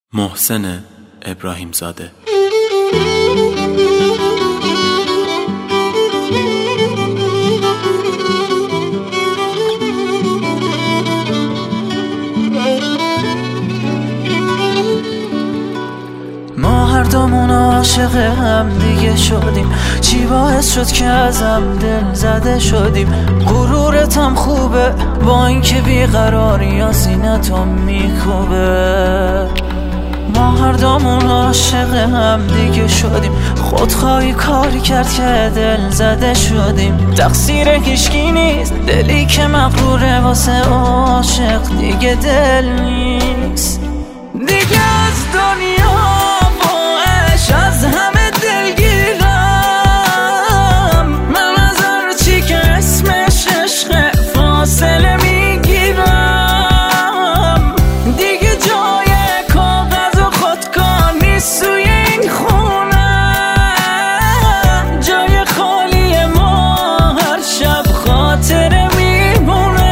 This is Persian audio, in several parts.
محسن ابراهیم زاده. ما هر دومون عاشق هم دیگه شدیم، چی باعث شد که ازم دل زده شدیم؟ غرورتم خوبه با اینکه بیقراری یا سینتم میکوبه. ما هر دومون عاشق هم دیگه شدیم، خودخواهی کاری کرد که دل زده شدیم. تقصیر هیچکی نیست، دلی که مغروره واسه عاشق دیگه دل نیست. دیگه از دنیا از همه دلگیرم، من از هر چی که اسمش عشق فاصله میگیرم. دیگه جای کاغذ و خودکار نیست توی این خونه، جای خالی ما هر شب خاطره میمونه.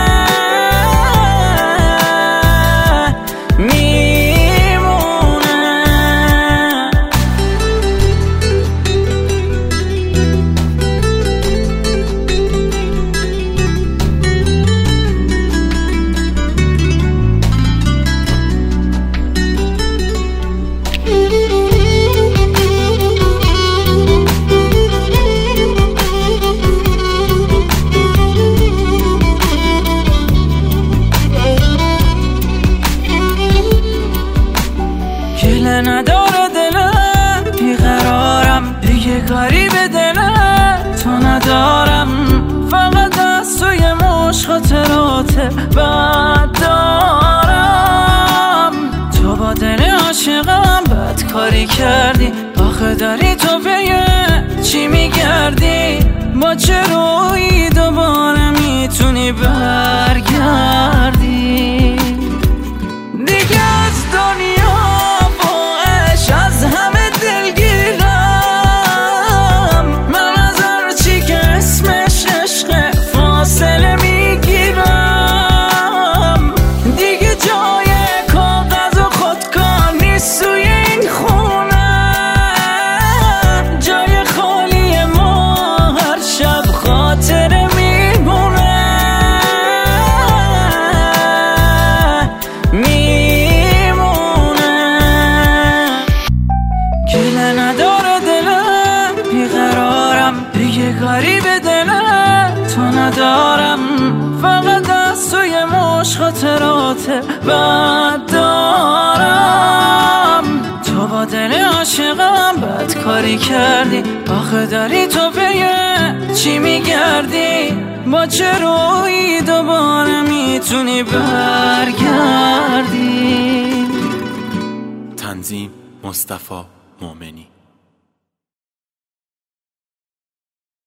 گله نداره دلم، بیقرارم دیگه کاری به دلم تو ندارم. فقط از توی مشت خاطرات بد دارم. تو با دل عاشقم بد کاری کردی، آخه داری تو به چی میگردی؟ با چه رویی دوباره میتونی برگردی؟ دیگه از دنیا دیگه کاری به دلم تو ندارم. فقط از توی مشت خاطرات بد دارم. تو با دل عاشقم بد کاری کردی، آخه داری تو به چی میگردی؟ با چه رویی دوباره میتونی برگردی؟ تنظیم مصطفی مومنی.